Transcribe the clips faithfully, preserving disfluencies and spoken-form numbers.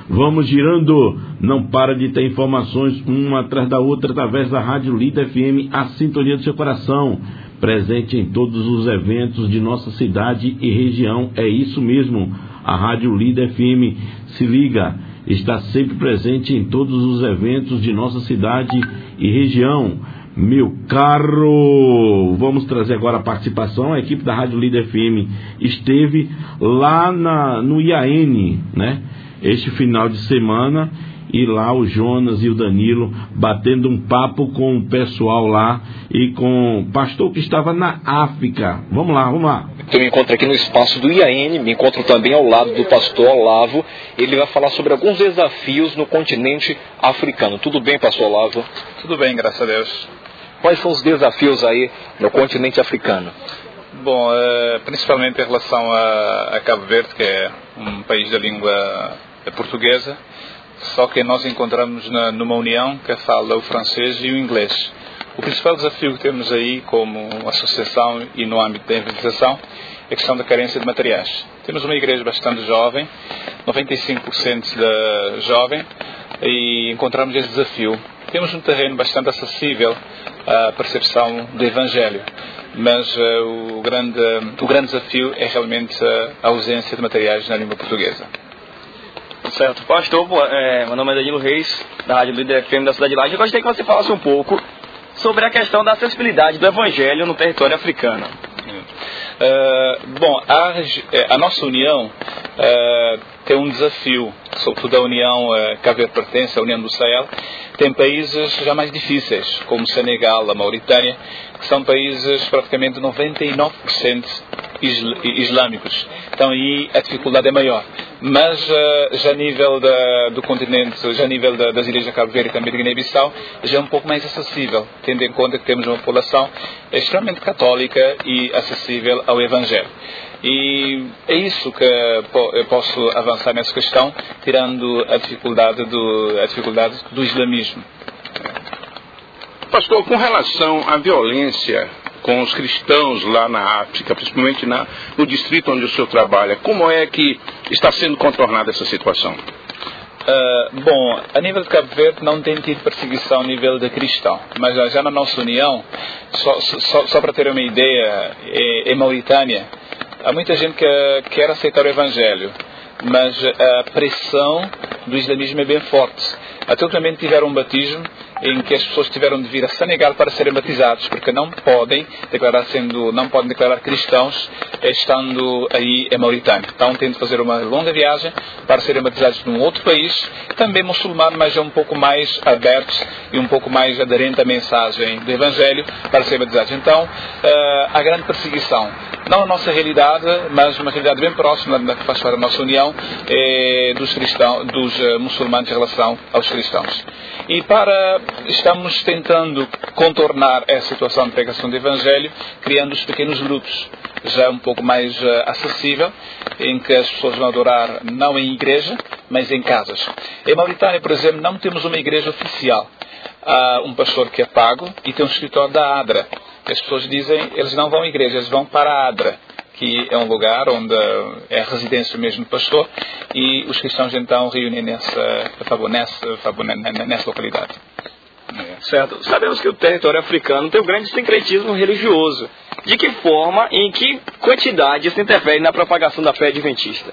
Vamos girando, não para de ter informações uma atrás da outra através da Rádio Líder F M, a sintonia do seu coração. Presente em todos os eventos de nossa cidade e região, é isso mesmo. A Rádio Líder F M, se liga, está sempre presente em todos os eventos de nossa cidade e região. Meu caro, vamos trazer agora a participação. A equipe da Rádio Líder F M esteve lá na, no I A N, né? Este final de semana, e lá o Jonas e o Danilo batendo um papo com o pessoal lá e com o pastor que estava na África. Vamos lá, vamos lá. Eu me encontro aqui no espaço do I A N, me encontro também ao lado do pastor Olavo. Ele vai falar sobre alguns desafios no continente africano. Tudo bem, pastor Olavo? Tudo bem, graças a Deus. Quais são os desafios aí no continente africano? Bom, uh, principalmente em relação a, a Cabo Verde, que é um país da língua portuguesa, só que nós encontramos na, numa união que fala o francês e o inglês. O principal desafio que temos aí como associação e no âmbito da evangelização é a questão da carência de materiais. Temos uma igreja bastante jovem, noventa e cinco por cento da jovem, e encontramos esse desafio. Temos um terreno bastante acessível à percepção do Evangelho, mas uh, o, grande, uh, o grande desafio é realmente uh, a ausência de materiais na língua portuguesa. Certo. Pastor, é, meu nome é Danilo Reis, da Rádio Líder F M da cidade de Laje. Eu gostaria que você falasse um pouco sobre a questão da acessibilidade do Evangelho no território africano. Uh, bom, a, a nossa União uh, tem um desafio, sobretudo a União uh, que a Verde pertence, a União do Sahel, tem países já mais difíceis, como o Senegal, a Mauritânia, que são países praticamente noventa e nove por cento islâmicos. Então aí a dificuldade é maior. Mas uh, já a nível da, do continente, já a nível da, das ilhas de Cabo Verde e também de Guiné-Bissau, já é um pouco mais acessível, tendo em conta que temos uma população extremamente católica e acessível ao Evangelho. E é isso que eu posso avançar nessa questão, tirando a dificuldade do, a dificuldade do islamismo. Pastor, com relação à violência com os cristãos lá na África, principalmente na, no distrito onde o senhor trabalha, como é que está sendo contornada essa situação? Uh, bom, a nível de Cabo Verde não tem tido perseguição a nível de cristão, mas já, já na nossa União, só, só, só para ter uma ideia, em, em Mauritânia, há muita gente que quer aceitar o Evangelho, mas a pressão do islamismo é bem forte. Até ultimamente tiveram um batismo em que as pessoas tiveram de vir a Senegal para serem batizados, porque não podem declarar sendo, não podem declarar cristãos estando aí em Mauritânia. Então têm de fazer uma longa viagem para serem batizados num outro país, também muçulmano, mas é um pouco mais aberto e um pouco mais aderente à mensagem do Evangelho para serem batizados. Então uh, há grande perseguição. Não a nossa realidade, mas uma realidade bem próxima da que faz parte da nossa União, é, dos, cristãos, dos uh, muçulmanos em relação aos cristãos. E para, estamos tentando contornar essa situação de pregação do Evangelho, criando os pequenos grupos, já um pouco mais uh, acessível, em que as pessoas vão adorar não em igreja, mas em casas. Em Mauritânia, por exemplo, não temos uma igreja oficial. Há um pastor que é pago e tem um escritório da ADRA. As pessoas dizem, eles não vão à igreja, eles vão para a ADRA, que é um lugar onde é a residência mesmo do pastor, e os cristãos então reúnem nessa, nessa, nessa localidade. Certo. Sabemos que o território africano tem um grande sincretismo religioso. De que forma e em que quantidade isso interfere na propagação da fé adventista?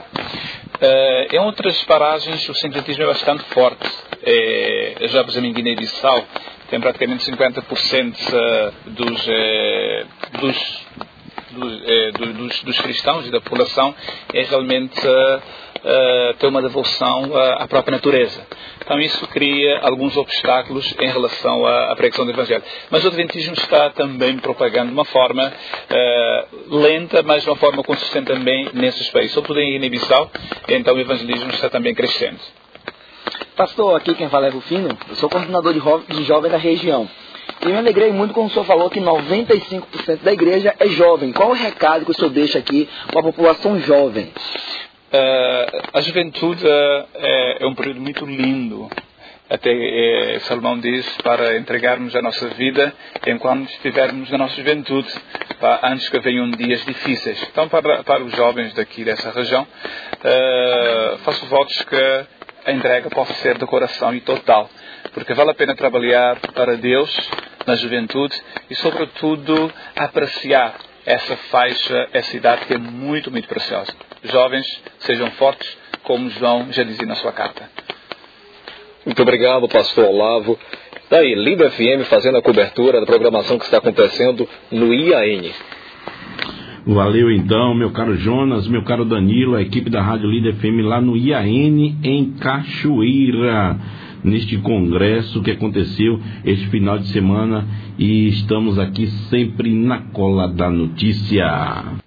Uh, em outras paragens o sincretismo é bastante forte. É, já, por exemplo, em Guiné-Bissau tem praticamente cinquenta por cento dos, eh, dos, dos, eh, dos, dos cristãos e da população é realmente uh, uh, ter uma devoção uh, à própria natureza. Então isso cria alguns obstáculos em relação à, à pregação do Evangelho. Mas o Adventismo está também propagando de uma forma uh, lenta, mas de uma forma consistente também nesses países. Sobretudo em Guiné-Bissau, então o evangelismo está também crescendo. Pastor, aqui quem fala é Rufino, eu sou coordenador de, de jovens da região. E me alegrei muito quando o senhor falou que noventa e cinco por cento da igreja é jovem. Qual o recado que o senhor deixa aqui para a população jovem? Uh, a juventude uh, é, é um período muito lindo. Até eh, Salomão diz para entregarmos a nossa vida enquanto estivermos na nossa juventude, para, antes que venham dias difíceis. Então, para, para os jovens daqui dessa região, uh, faço votos que a entrega pode ser do coração e total, porque vale a pena trabalhar para Deus na juventude e, sobretudo, apreciar essa faixa, essa idade que é muito, muito preciosa. Jovens, sejam fortes, como João já dizia na sua carta. Muito obrigado, pastor Olavo. Daí, Lida F M fazendo a cobertura da programação que está acontecendo no I A N. Valeu então, meu caro Jonas, meu caro Danilo, a equipe da Rádio Lida F M lá no I A N em Cachoeira, neste congresso que aconteceu este final de semana, e estamos aqui sempre na cola da notícia.